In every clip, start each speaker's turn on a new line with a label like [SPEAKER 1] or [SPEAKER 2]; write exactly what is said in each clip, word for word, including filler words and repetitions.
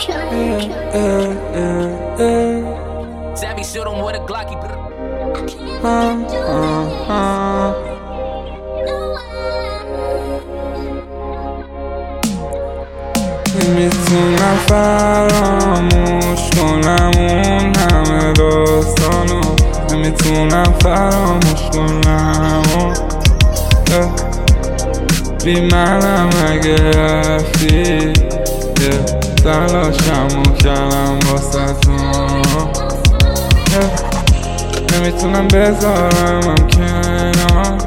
[SPEAKER 1] Savvy shoot him with a Glocky.
[SPEAKER 2] نمیتونم فراموش کنم اون همه داستانو، نمیتونم فراموش کنم بی منم اگه رفتی یه تلاشمو کردم واسه تو، نمیتونم بذارمم کنار،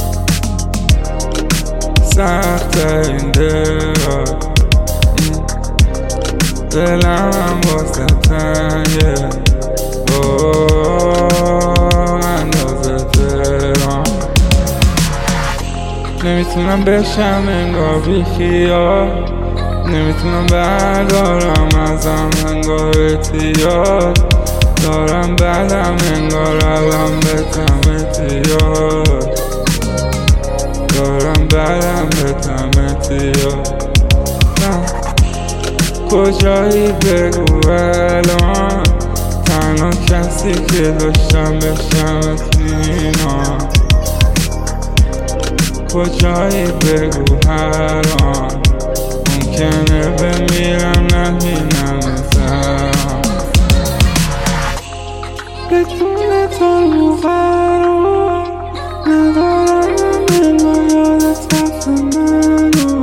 [SPEAKER 2] سخت این دل دلم واسه تنگه اندازه تهران، نمیتونم بشم انگار بی خیال، نمیتونم بردارم ازم انگار اعتیاد، دارم بدم انگار الان بتم اعتیاد، دارم بدم بتم اعتیاد. کجایی بگو الان، تنها کسی که داشتم بشم سینا، کجایی بگو هر آن ممکنه بمیرم نبینم ازم، بدون تو قرار ندارم من یادت رفته منو،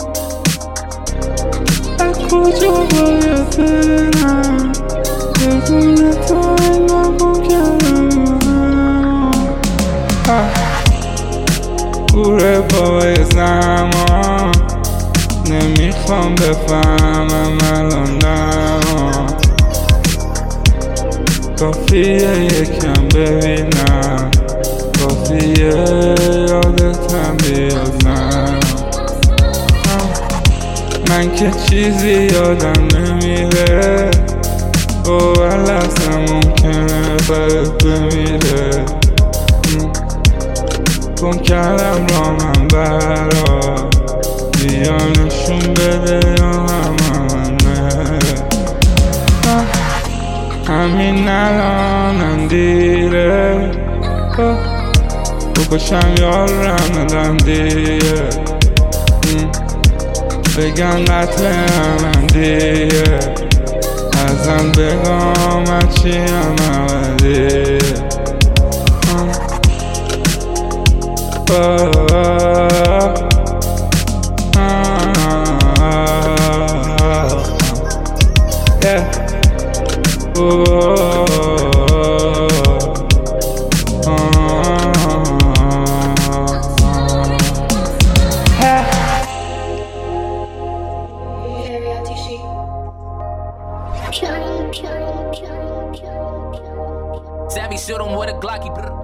[SPEAKER 2] کجا باید برم بدون تو انگار ممکنم گوره بای زمان، نمیخوام بفهمم الان نما، کافیه یکم ببینم، کافیه یادتم بیازم، من که چیزی یادم نمیره، باور لحظه ممکنه برات بمیره، کن کردم را من برا بیا نشون بده یا همه همین الانم دیره، بکشم یارم ندم دیره، بگن قتل همم دیگه، ازم بگم من چیم اولیه،
[SPEAKER 1] Savvy shoot him with a Glocky.